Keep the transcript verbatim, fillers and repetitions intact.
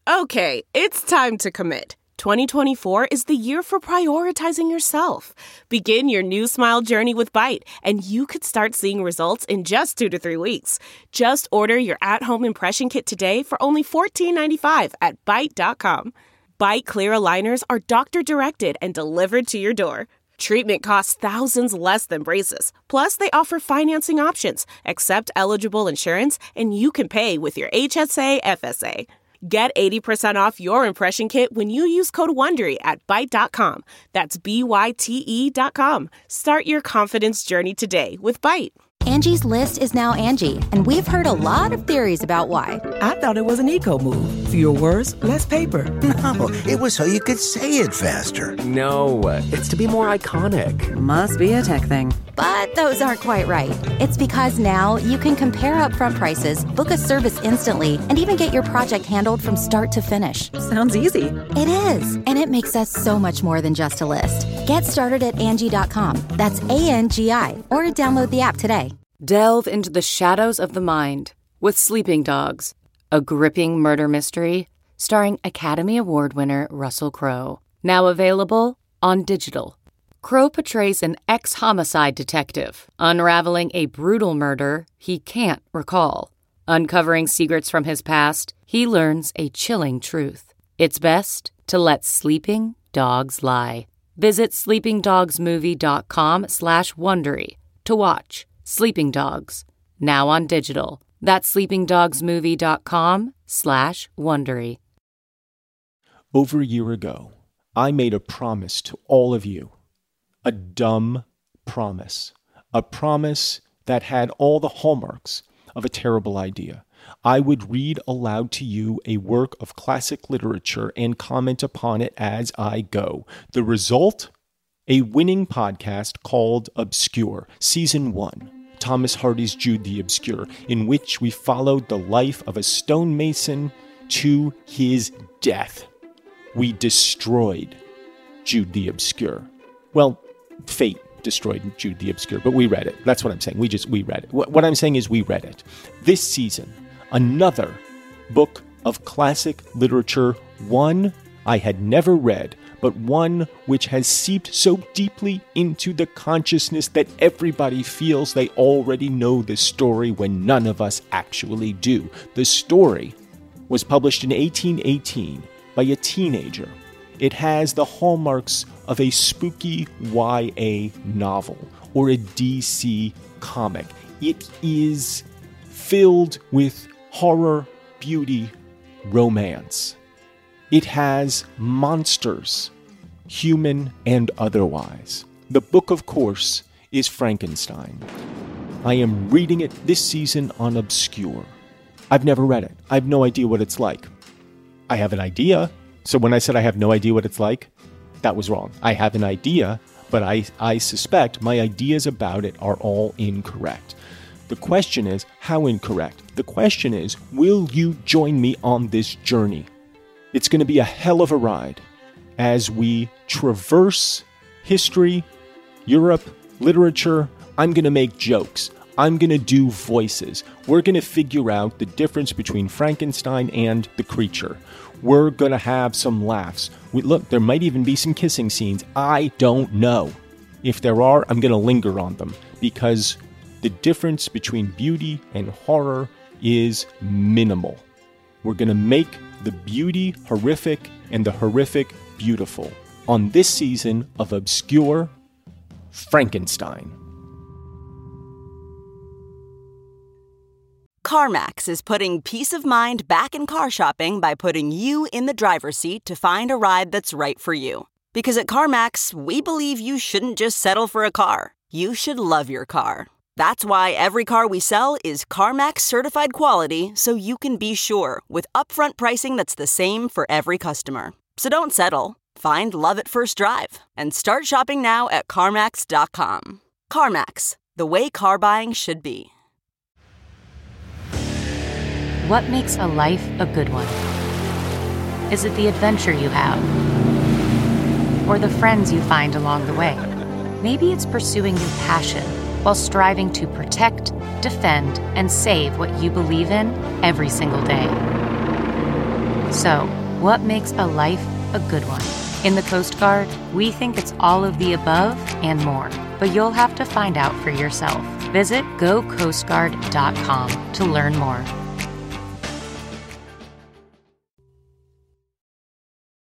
Okay, it's time to commit. twenty twenty-four is the year for prioritizing yourself. Begin your new smile journey with Byte, and you could start seeing results in just two to three weeks. Just order your at-home impression kit today for only fourteen ninety-five at byte dot com. Byte clear aligners are doctor-directed and delivered to your door. Treatment costs thousands less than braces. Plus, they offer financing options, accept eligible insurance, and you can pay with your H S A F S A. Get eighty percent off your impression kit when you use code WONDERY at byte dot com. That's B Y T E dot com. Start your confidence journey today with Byte. Angie's List is now Angie, and we've heard a lot of theories about why. I thought it was an eco move. Fewer words, less paper. No, it was so you could say it faster. No, it's to be more iconic. Must be a tech thing. But those aren't quite right. It's because now you can compare upfront prices, book a service instantly, and even get your project handled from start to finish. Sounds easy. It is, and it makes us so much more than just a list. Get started at Angie dot com. That's A N G I, or download the app today. Delve into the shadows of the mind with Sleeping Dogs, a gripping murder mystery starring Academy Award winner Russell Crowe. Now available on digital. Crowe portrays an ex-homicide detective unraveling a brutal murder he can't recall. Uncovering secrets from his past, he learns a chilling truth. It's best to let sleeping dogs lie. Visit sleeping dogs movie dot com slash Wondery to watch Sleeping Dogs, now on digital. That's sleeping dogs movie dot com slash Wondery. Over a year ago, I made a promise to all of you. A dumb promise. A promise that had all the hallmarks of a terrible idea. I would read aloud to you a work of classic literature and comment upon it as I go. The result? A winning podcast called Obscure, Season one. Thomas Hardy's Jude the Obscure, in which we followed the life of a stonemason to his death. We destroyed Jude the Obscure. Well, fate destroyed Jude the Obscure, but we read it. That's what I'm saying. We just, we read it. What I'm saying is we read it. This season, another book of classic literature, one I had never read, but one which has seeped so deeply into the consciousness that everybody feels they already know the story when none of us actually do. The story was published in eighteen eighteen by a teenager. It has the hallmarks of a spooky Y A novel or a D C comic. It is filled with horror, beauty, romance. It has monsters, human and otherwise. The book, of course, is Frankenstein. I am reading it this season on Obscure. I've never read it. I have no idea what it's like. I have an idea. So when I said I have no idea what it's like, that was wrong. I have an idea, but I, I suspect my ideas about it are all incorrect. The question is, how incorrect? The question is, will you join me on this journey? It's going to be a hell of a ride as we traverse history, Europe, literature. I'm going to make jokes. I'm going to do voices. We're going to figure out the difference between Frankenstein and the creature. We're going to have some laughs. We, look, there might even be some kissing scenes. I don't know. If there are, I'm going to linger on them because the difference between beauty and horror is minimal. We're going to make the beauty horrific and the horrific beautiful on this season of Obscure Frankenstein. CarMax is putting peace of mind back in car shopping by putting you in the driver's seat to find a ride that's right for you. Because at CarMax, we believe you shouldn't just settle for a car. You should love your car. That's why every car we sell is CarMax certified quality, so you can be sure with upfront pricing that's the same for every customer. So don't settle. Find love at first drive and start shopping now at CarMax dot com. CarMax, the way car buying should be. What makes a life a good one? Is it the adventure you have? Or the friends you find along the way? Maybe it's pursuing your passion while striving to protect, defend, and save what you believe in every single day. So, what makes a life a good one? In the Coast Guard, we think it's all of the above and more, but you'll have to find out for yourself. Visit go coast guard dot com to learn more.